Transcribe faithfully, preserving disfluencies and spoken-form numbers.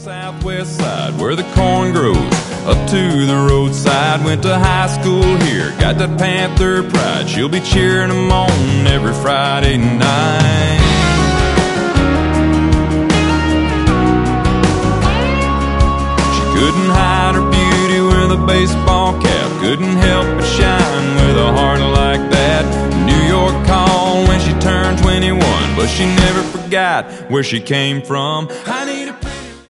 southwest side where the corn grows up to the roadside. Went to high school here, got that Panther pride. She'll be cheering them on every Friday night. She couldn't hide her beauty with a baseball cap, couldn't help but shine with a heart like that. New York called when she turned twenty-one, but she never forgot where she came from.